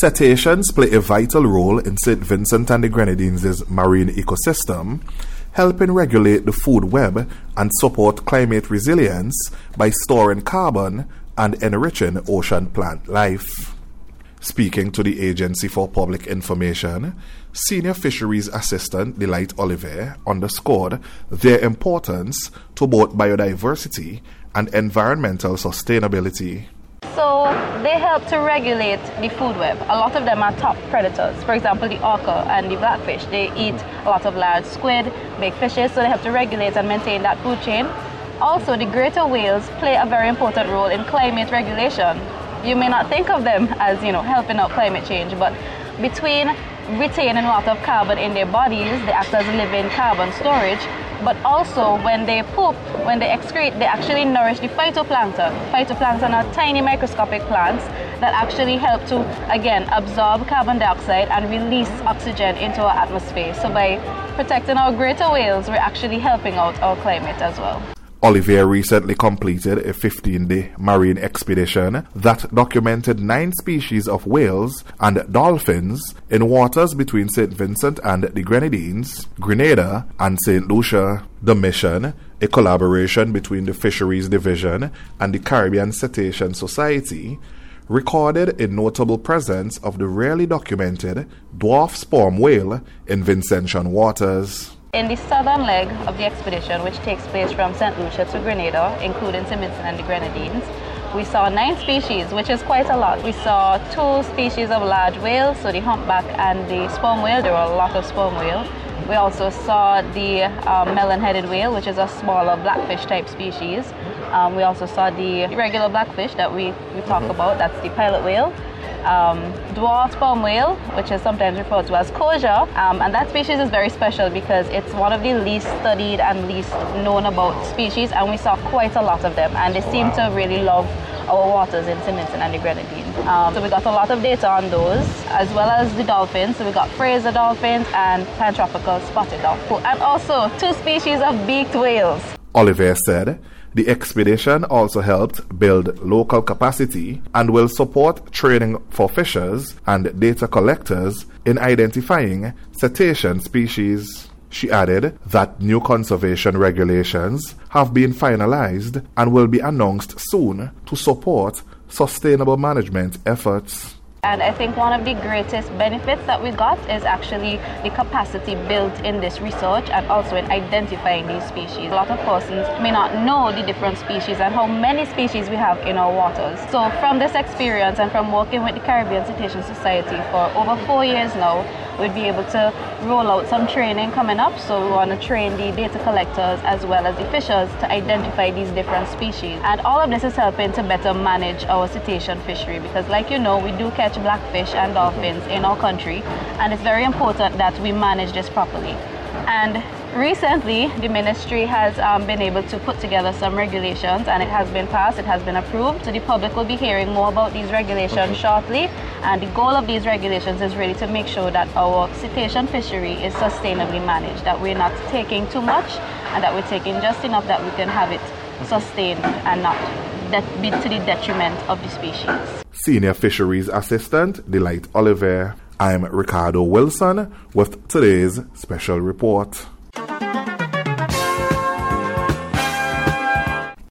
Cetaceans play a vital role in St. Vincent and the Grenadines' marine ecosystem, helping regulate the food web and support climate resilience by storing carbon and enriching ocean plant life. Speaking to the Agency for Public Information, Senior Fisheries Assistant Delight Oliver underscored their importance to both biodiversity and environmental sustainability. So they help to regulate the food web. A lot of them are top predators. For example, the orca and the blackfish, they eat a lot of large squid, big fishes, so they help to regulate and maintain that food chain. Also, the greater whales play a very important role in climate regulation. You may not think of them as, helping out climate change, but between retaining a lot of carbon in their bodies, they act as living carbon storage, but also when they poop, when they excrete, they actually nourish the phytoplankton. Phytoplankton are tiny microscopic plants that actually help to, again, absorb carbon dioxide and release oxygen into our atmosphere. So by protecting our greater whales, we're actually helping out our climate as well. Olivier recently completed a 15-day marine expedition that documented 9 species of whales and dolphins in waters between St. Vincent and the Grenadines, Grenada, and St. Lucia. The mission, a collaboration between the Fisheries Division and the Caribbean Cetacean Society, recorded a notable presence of the rarely documented dwarf sperm whale in Vincentian waters. In the southern leg of the expedition, which takes place from St. Lucia to Grenada, including St. Vincent and the Grenadines, we saw 9 species, which is quite a lot. We saw 2 species of large whales, so the humpback and the sperm whale. There were a lot of sperm whale. We also saw the melon-headed whale, which is a smaller blackfish type species. We also saw the regular blackfish that we talk about, that's the pilot whale. Dwarf sperm whale, which is sometimes referred to as koja, and that species is very special because it's one of the least studied and least known about species, and we saw quite a lot of them, and they seem to really love our waters in St. Vincent and the Grenadines. So we got a lot of data on those, as well as the dolphins. So we got Fraser dolphins and pantropical spotted dolphins, and also 2 species of beaked whales. Olivier said the expedition also helped build local capacity and will support training for fishers and data collectors in identifying cetacean species. She added that new conservation regulations have been finalized and will be announced soon to support sustainable management efforts. And I think one of the greatest benefits that we got is actually the capacity built in this research and also in identifying these species. A lot of persons may not know the different species and how many species we have in our waters. So from this experience and from working with the Caribbean Cetacean Society for over 4 years now, we'd be able to roll out some training coming up. So we want to train the data collectors as well as the fishers to identify these different species. And all of this is helping to better manage our cetacean fishery because, like you know, we do catch blackfish and dolphins in our country, and it's very important that we manage this properly. And recently, the ministry has been able to put together some regulations, and it has been passed, it has been approved. So the public will be hearing more about these regulations shortly. And the goal of these regulations is really to make sure that our cetacean fishery is sustainably managed, that we're not taking too much and that we're taking just enough that we can have it sustained and not be to the detriment of the species. Senior Fisheries Assistant Delight Oliver. I'm Ricardo Wilson with today's special report.